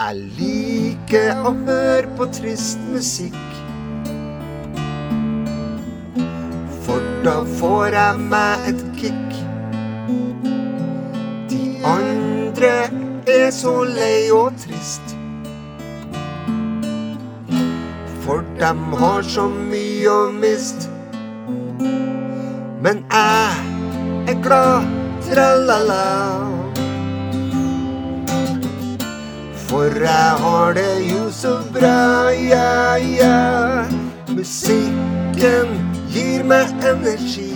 Jeg liker å høre på trist musikk, for da får jeg meg et kick. De andre så lei og trist, for dem har så mye å mist. Men jeg glad, tralala, for jeg har det jo så bra, ja, ja. Musikken gir meg energi,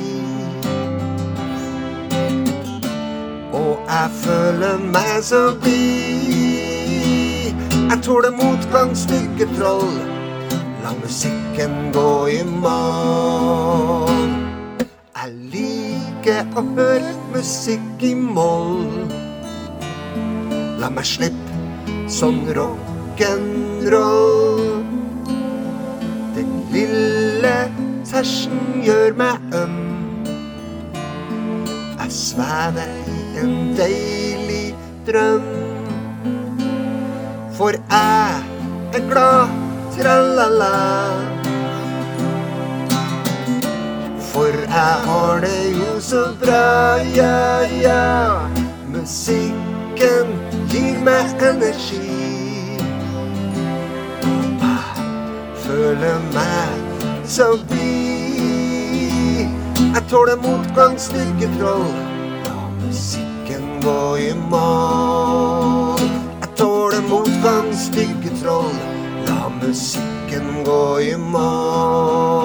og jeg føler meg så blid. Jeg tåler motgang, stygge troll, la musikken gå i mål. Jeg liker å høre musikk i moll, la meg slippe sånn rock'n'roll. Den lille tersen gjør meg øm, jeg svever i en deilig drøm. For jeg glad, tralala, for jeg har det jo så bra, ja, ja. Musikken gir meg energi, føler meg så blid. Jeg tåler motgang, stygge troll, la musikken gå i mål. Jeg tåler motgang, stygge troll, la musikken gå i mål.